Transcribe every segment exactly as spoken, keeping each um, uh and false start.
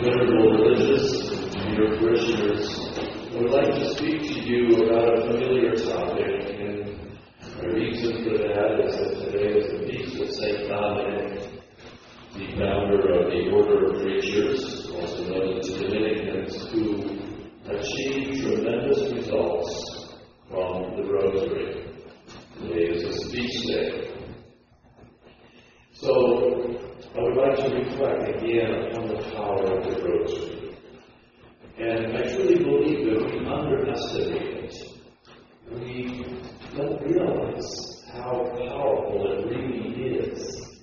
venerable religious and your parishioners, I would like to speak to you about a familiar topic, and the reason for that is that today is the feast of Saint Dominic, the founder of the Order of Preachers, also known as Dominicans, who achieved tremendous results from the Rosary. Today is a feast day. So, I would like to reflect again upon the power of the Rosary. And I truly believe that we underestimate it. We don't realize how powerful it really is.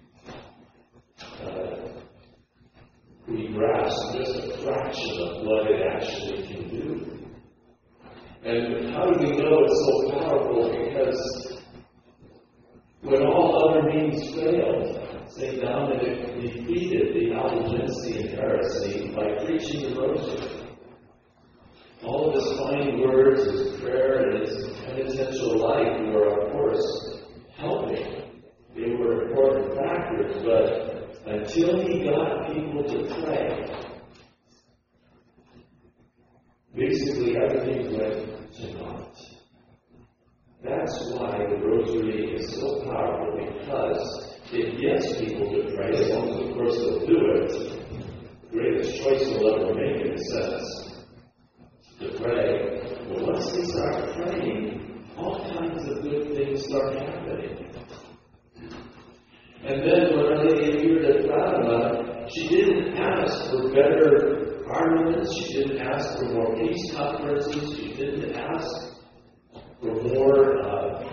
Uh, we grasp just a fraction of what it actually can do. And how do we know it's so powerful? Because when all other means failed, Saint Dominic defeated the Albigensian heresy by preaching the Rosary. All of his fine words, his prayer, and his penitential life were, of course, helping. They were important factors, but until he got people to pray, basically everything went to naught. That's why the Rosary is so powerful, because it gets people to pray, as long as, of course, they'll do it. The greatest choice they'll ever make, in a sense, to pray. But once they start praying, all kinds of good things start happening. And then when Our Lady appeared at Fatima, she didn't ask for better armaments, she didn't ask for more peace conferences, she didn't ask for more uh,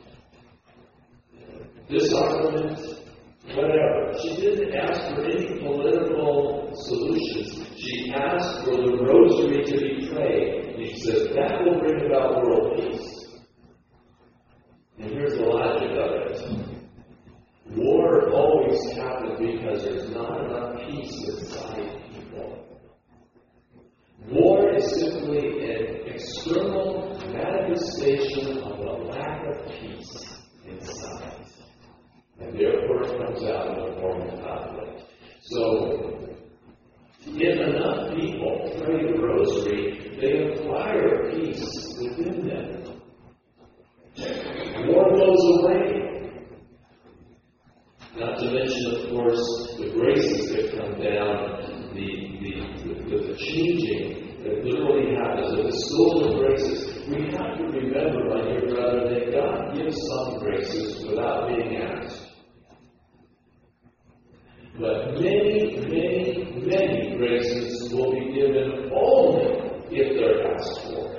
disarmament, whatever. She didn't ask for any political solutions. She asked for the Rosary to be prayed. And she says, that will bring about world peace. And here's the logic of it. War always happens because there's not enough peace inside people. War is simply an external manifestation of a lack of peace inside. And therefore it comes out in the form of conflict. So, if enough people pray the Rosary, they acquire peace within them. War goes away. Not to mention, of course, the graces that come down, the, the, the, the changing that literally happens, the bestowal of graces. We have to remember, my dear brother, that God gives some graces without being asked. But many, many, many graces will be given only if they're asked for.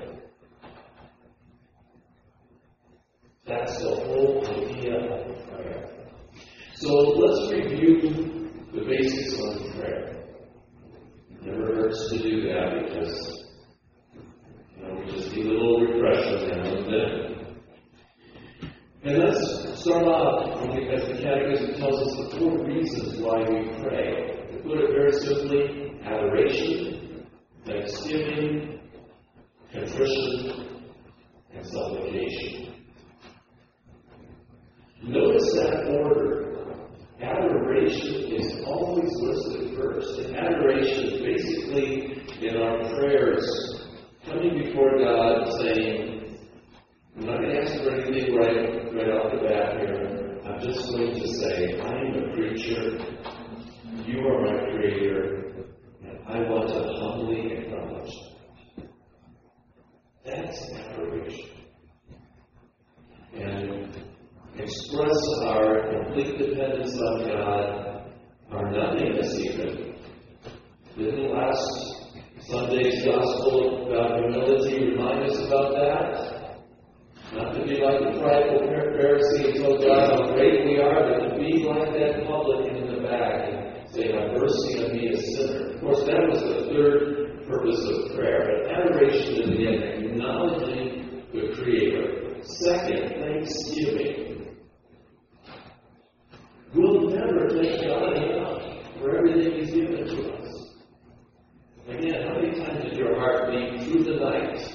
That's the whole idea of prayer. So let's review the basics on prayer. It never hurts to do that, because you know, we just need a little refresher now and then. And let's start off, as the Catechism tells us, the four reasons why we pray. To put it very simply, adoration, thanksgiving, contrition, and supplication. Notice that order. Adoration is always listed first. And adoration is basically, in our prayers, coming before God saying, I'm not going to ask for anything right, right off the bat here. I'm just going to say, I am a creature, you are my creator, and I want to humbly acknowledge that. That's adoration. And express our complete dependence on God, our nothingness even. Didn't last Sunday's Gospel about humility remind us about that? Not to be like the prideful Pharisee and tell God how great we are, but to be like that publican in the back and say, have mercy on me, a sinner. Of course, that was the third purpose of prayer. But adoration is, again, acknowledging the Creator. Second, thanksgiving. We'll never thank God enough for everything He's given to us. Again, how many times did your heart beat through the night?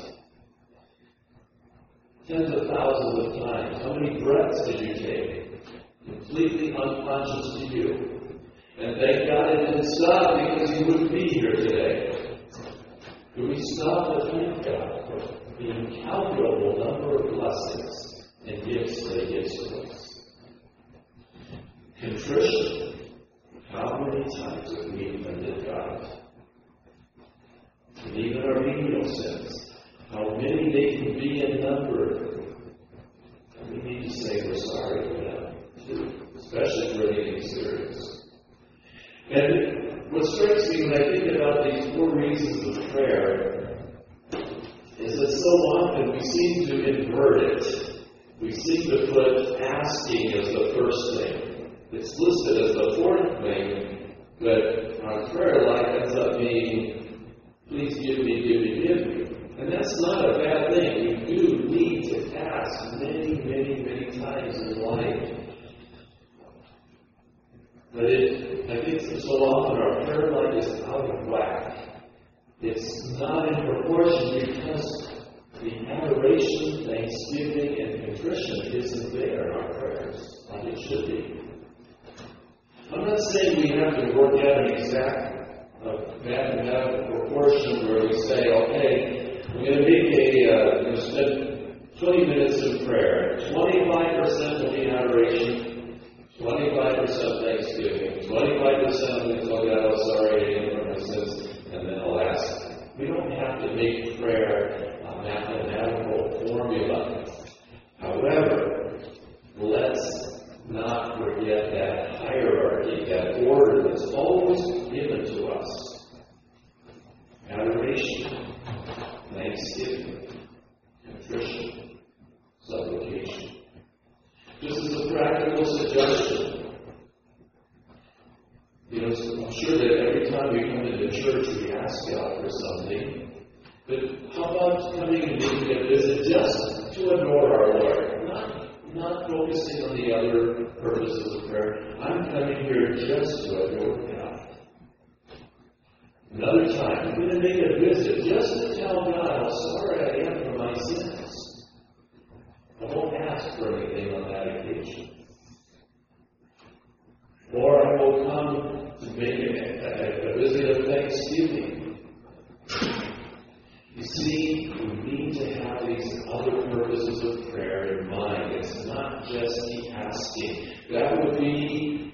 Tens of thousands of times. How many breaths did you take? Completely unconscious to you. And thank God it didn't stop because you wouldn't be here today. Could we stop to thank God for the incalculable number of blessings and gifts that He gives to us? Contrition. How many times have we offended God? And even our venial sins. How many they can be in number. And we need to say we're sorry for them, too. Especially for anything serious. And what strikes me when I think about these four reasons of prayer is that so often we seem to invert it. We seem to put asking as the first thing. It's listed as the fourth thing, but our prayer life ends up being, please give me, give me, give me. And that's not a bad thing. We do need to ask many, many, many times in life. But it, I think so often our prayer life is out of whack. It's not in proportion because the adoration, thanksgiving, and contrition isn't there in our prayers like it should be. I'm not saying we have to work out an exact uh, mathematical proportion where we say, okay, we're going to make a, uh, we're going to spend twenty minutes in prayer. twenty-five percent will be adoration, twenty-five percent thanksgiving, twenty-five percent of it, oh God, I'm sorry, I didn't my sins, and then I'll ask. We don't have to make prayer a mathematical formula. However, let's not forget that hierarchy, that order that's always given to us. Adoration, thanksgiving, contrition, supplication. Just as a practical suggestion, you know, I'm sure that every time we come into church we ask God for something, but how about coming and making a visit just to adore our Lord? Not Not focusing on the other purposes of prayer. I'm coming here just to adore God. Another time, I'm going to make a visit just to tell God how sorry I am for my sins. I won't ask for anything on that occasion. Or I will come to make a, a, a visit of thanksgiving. You see, we need to have these other purposes of prayer in mind. It's not just the asking. That would be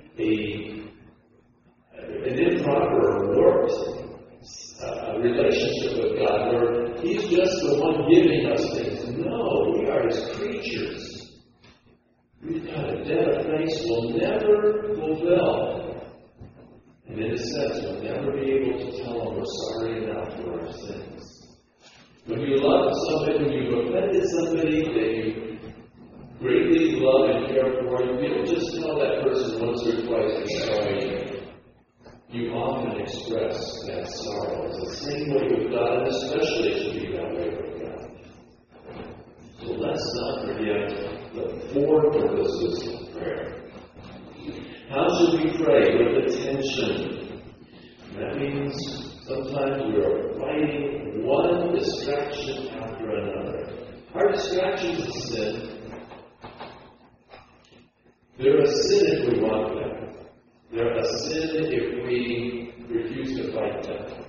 a, an improper or warped uh, relationship with God, where He's just the one giving us things. No, we are His creatures. We've got a debt of thanks we'll never fulfill. And in a sense, we'll never be able to tell Him we're sorry enough for our sins. When you love somebody, when you've offended somebody that you greatly love and care for, you don't just tell that person once or twice you're sorry. You often express that sorrow. It's the same way with God, and especially it should be that way with God. So let's not forget the four purposes of prayer. How should we pray? With attention. That means sometimes we are fighting one distraction after another. Our distractions are sin. They're a sin if we want them. They're a sin if we refuse to fight them.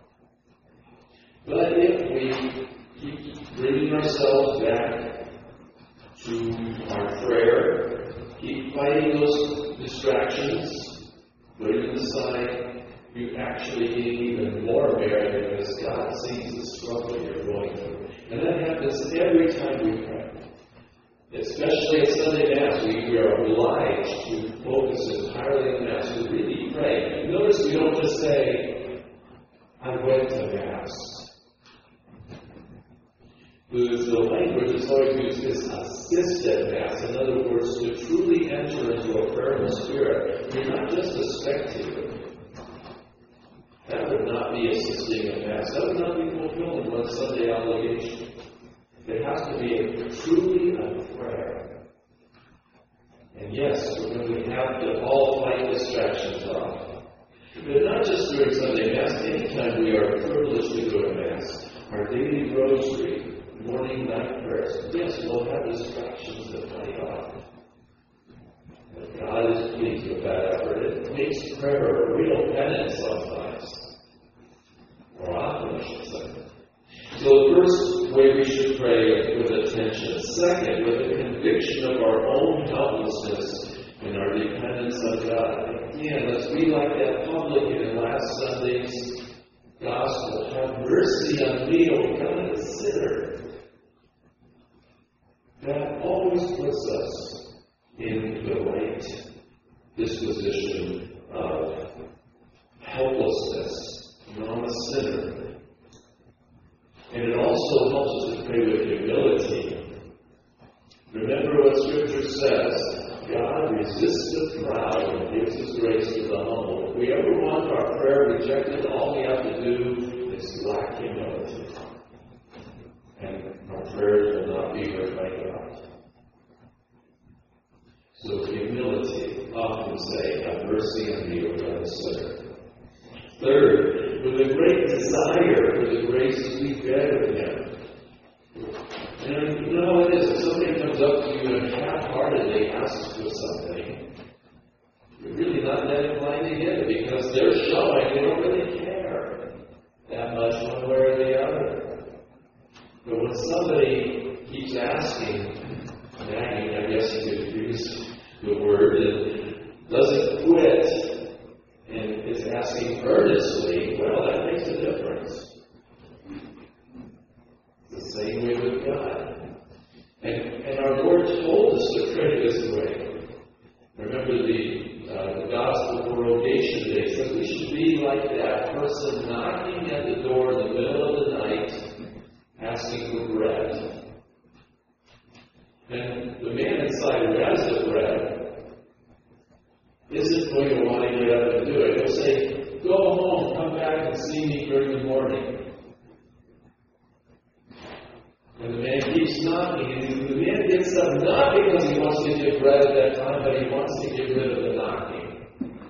But if we keep bringing ourselves back to our prayer, keep fighting those distractions, putting them aside, you actually gain even more merit because God sees the struggle you're going through. And that happens every time we pray. Especially at Sunday Mass, we, we are obliged to focus entirely on Mass, to really pray. Notice we don't just say, I went to Mass. Because the language is always used as assisted Mass. In other words, to truly enter into a prayerful spirit, you're not just a spectator. That would not be assisting a Mass. That would not be fulfilling one's Sunday obligation. There has to be a truly a prayer. And yes, when we have to all fight distractions off. But not just during Sunday Mass, anytime we are privileged to go to Mass, our daily rosary, morning, night prayers, yes, we'll have distractions that fight off. But God is pleased with that effort. It makes prayer, a real penance sometimes. Or often, I should say. So the first way we should pray with attention. Second, with a conviction of our own helplessness and our dependence on God. Again, let's be like that publican in last Sunday's gospel. Have mercy on me, O God, a sinner. That always puts us in the right disposition of helplessness. You know, I'm a sinner. And it also helps us to pray with humility. Remember what Scripture says. God resists the proud and gives His grace to the humble. If we ever want our prayer rejected, all we have to do is lack humility. And our prayers will not be heard by God. So humility, often say, have mercy on me, O God, a sinner. Third, with a great desire for the grace we beg of Him. And you know how it is, if somebody comes up to you and half-heartedly asks for something, you're really not that inclined to get it because they're showing they don't really care that much one way or the other. But when somebody keeps asking, nagging, I guess you could use the word, and doesn't quit, and is asking earnestly, well, that makes a difference. It's the same way with God. And, and our Lord told us to pray this way. Remember the, uh, the Gospel for Vocation Day says we should be like that person knocking at the door in the middle of the night, asking for bread. And the man inside who has the bread isn't going to want to get up and do it. He'll say, go home, come back and see me during the morning. And the man keeps knocking, and the man gets up not because he wants to get bread at that time, but he wants to get rid of the knocking.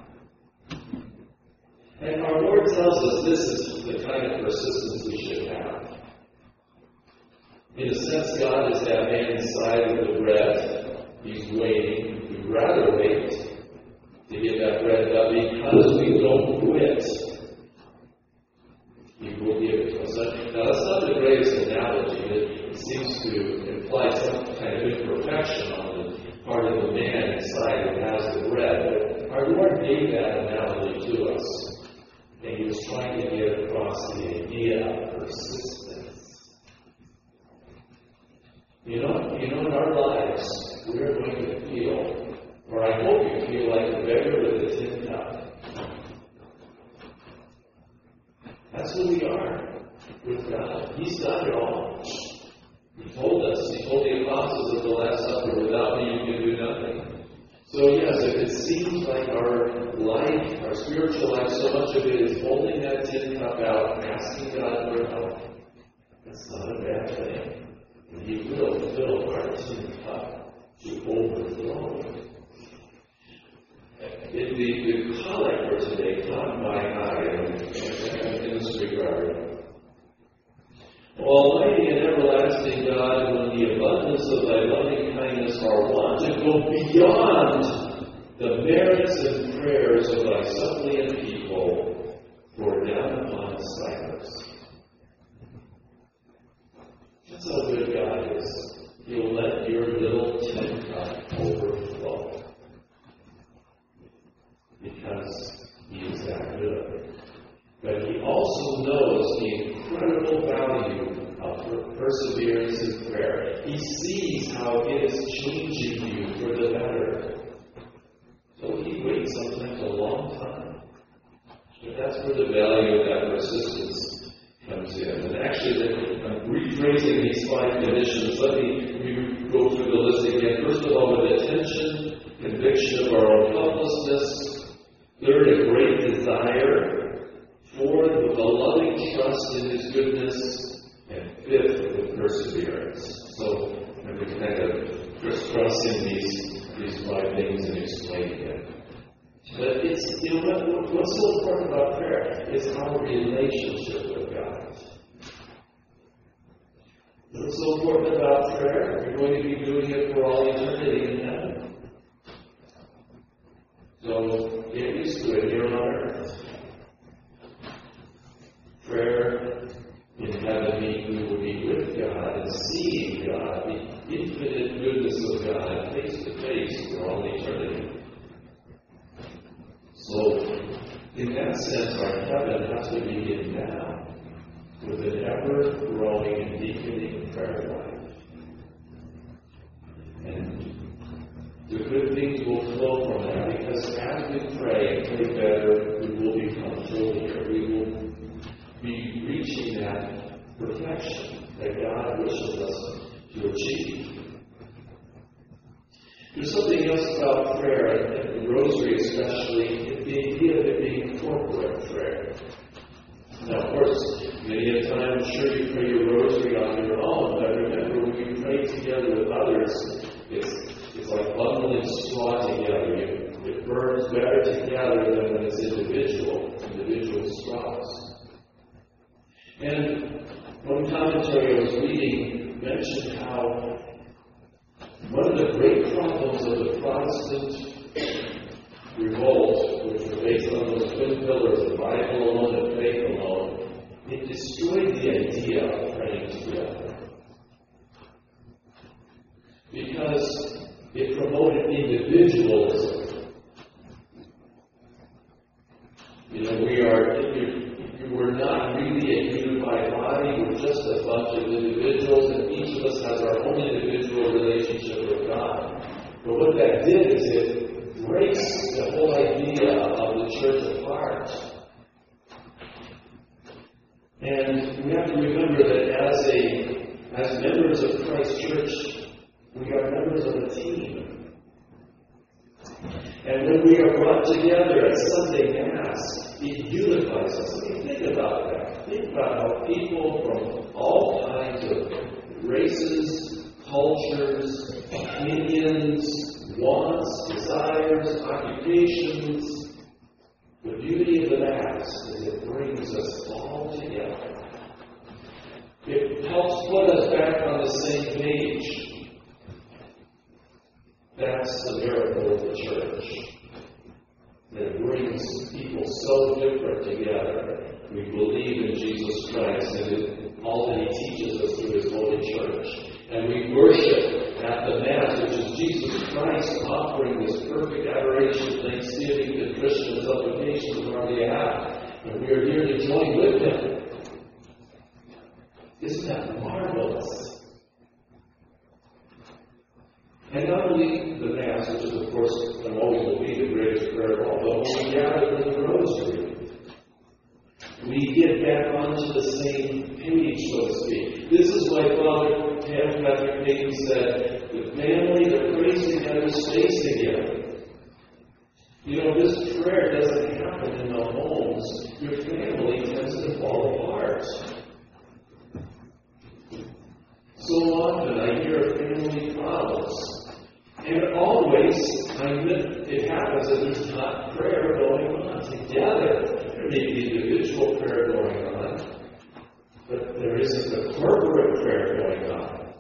And our Lord tells us this is the kind of persistence we should have. In a sense, God is that man inside with the bread. He's waiting. We'd rather wait to get that bread up because we don't quit. He will give it to us. Now, that's not the greatest analogy. It seems to imply some kind of imperfection on the part of the man inside who has the bread. But our Lord gave that analogy to us. And He was trying to get across the idea of persistence. You know, you know, in our lives, we're going to feel, or I hope you feel like a beggar with a tin cup. That's who we are with God. He's done it all. He told us, He told the apostles at the Last Supper, without me you can do nothing. So yes, if it seems like our life, our spiritual life, so much of it is holding that tin cup out, asking God for help, that's not a bad thing. And He will fill our tin cup to overflowing. In the, the collect for today caught my eye in this regard. Almighty and everlasting God, when the abundance of Thy loving kindness are wont to go beyond the merits and prayers of Thy suppliant people, pour down upon us Thy mercy. That's how good God is. He'll let your little tin cup overflow. Because He is that good. But He also knows the incredible value of perseverance in prayer. He sees how it is changing you for the better. So He waits sometimes a long time. But that's where the value of that persistence comes in. And actually, I'm rephrasing these five conditions. Let me go through the list again. First of all, with attention, conviction of our own helplessness. Third, a great desire. Fourth, with a loving trust in His goodness. And fifth, with perseverance. So, I'm going to kind of crisscrossing these, these five things and explaining it. But it's, you know, what, what's so important about prayer is our relationship with God. What's so important about prayer? You're going to be doing it for all eternity in heaven. So, get used to it here on earth. Prayer in heaven means we will be with God and seeing God, the infinite goodness of God, face to face for all eternity. So, in that sense, our heaven has to begin now with an ever-growing and deepening prayer life. And the good things will flow from that, because as we pray and pray better, we will become holier. We will be reaching that perfection that God wishes us to achieve. There's something else about prayer, and the rosary especially, the idea of it being corporate prayer. Now, of course, many a time, I'm sure you pray your rosary on your own, but remember, when you pray together with others, it's it's like bundling straw together. You, it burns better together than when it's individual, individual straws. And one commentary I was reading mentioned how one of the great problems of the Protestant revolt, which was based on those twin pillars of Bible alone and faith alone, it destroyed the idea of praying together. Because it promoted individualism. You know, we are, we're not really a unified body, we're just a bunch of individuals, and each of us has our own individual relationship with God. But what that did is it breaks the whole idea of the church apart. And we have to remember that as a as members of Christ Church, we are members of a team. And when we are brought together at Sunday Mass, it unifies us. I mean, think about that. Think about how people from all kinds of races, cultures, opinions, wants, desires, occupations. The beauty of the Mass is it brings us all together. It helps put us back on the same page. That's the miracle of the church. That brings people so different together. We believe in Jesus Christ and in all that He teaches us through His Holy Church. And we worship at the Mass, which is Jesus Christ offering this perfect adoration, thanksgiving to Christian supplications on our behalf. And we are here to join with Him. Isn't that marvelous? And not only the Mass, which is, of course, and always will be the greatest prayer of all, but when we gather in the Rosary, we get back onto the same page, so to speak. This is why Father Patrick Payton said, the family that prays together stays together. You know, this prayer doesn't happen in the homes. Your family tends to fall apart. So often I hear of family problems. And always, I admit, it happens that there's not prayer going on together. There may be individual prayer going on, but there isn't a corporate prayer going on.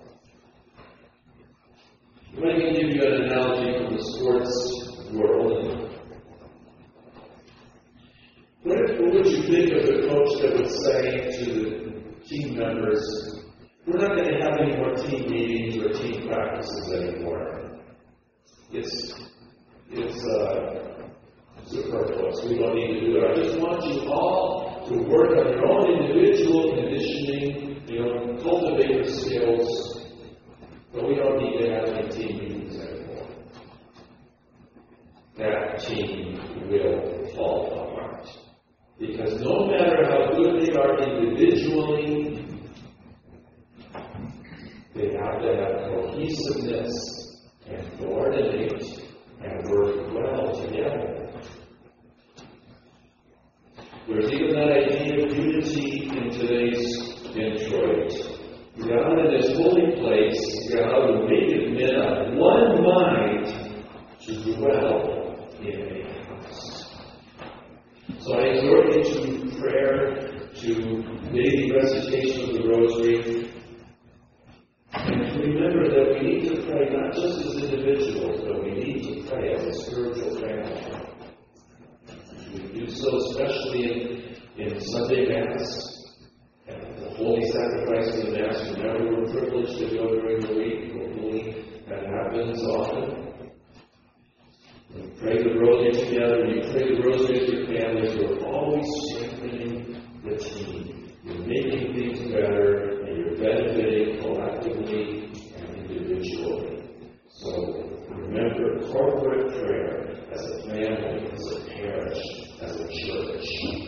Let me give you an analogy from the sports world. What, what would you think of the coach that would say to the team members, we're not going to have any more team meetings or team practices anymore. It's, it's uh, superfluous. We don't need to do it. I just want you all to work on your own individual conditioning, you know, cultivate your skills, but we don't need to have any team meetings anymore. That team will fall apart. Because no matter how good they are individually, they have to have cohesiveness and coordinate and work well together. There's even that idea of unity in today's Detroit. God in His holy place, God who made men of one mind to dwell in a house. So I exhort you to prayer, to daily recitation of the Rosary, and remember that we need to pray not just as individuals, but we need to pray as a spiritual family. Sunday Mass, and the holy sacrifice of the Mass, whenever we're privileged to go during the week. Hopefully that happens often. We pray the rosary together. You pray the rosary with your families. You're always strengthening the team. You're making things better, and you're benefiting collectively and individually. So remember corporate prayer as a family, as a parish, as a church.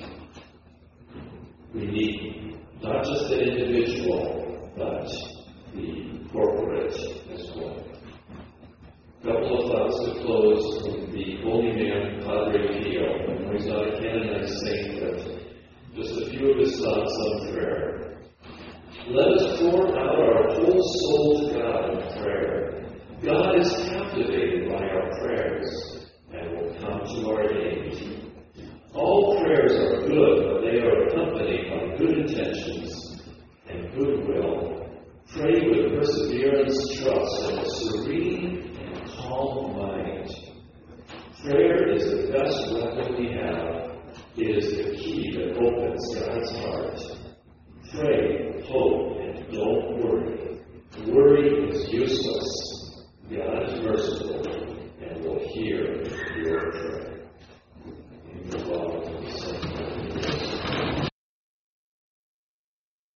We need not just the individual, but the corporate as well. A couple of thoughts to close from the holy man, Padre Pio. I know he's not a canonized saint, but just a few of his thoughts on prayer. Let us pour out our whole soul to God in prayer. God is captivated by our prayers and will come to our aid. All prayers are good, but they are accompanied by good intentions and goodwill. Pray with perseverance, trust, and a serene and calm mind. Prayer is the best weapon we have. It is the key that opens God's heart.